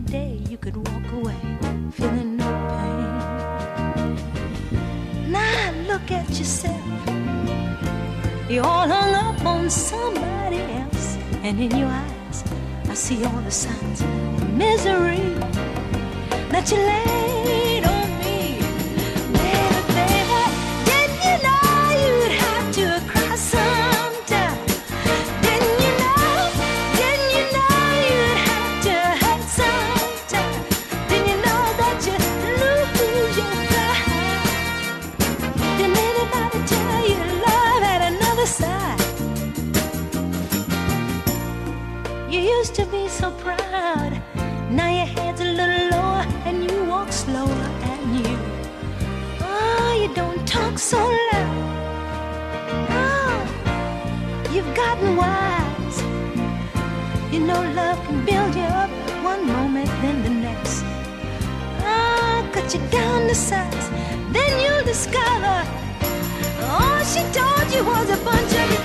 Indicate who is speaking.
Speaker 1: day you could walk away feeling no pain. Now look at yourself. You're all hung up on somebody else, and in your eyes I see all the signs of misery that you laid on me. Baby, baby, didn't you know you'd have to cry sometime? Didn't you know you'd have to hurt sometime? Didn't you know that you lose your pride? Didn't anybody tell you love had another side? You used to be so proud, now your head's a little lower and you walk slower, and you don't talk so loud. Oh, you've gotten wise. You know love can build you up one moment, then the next. Cut you down to size, then you'll discover all she told you was a bunch of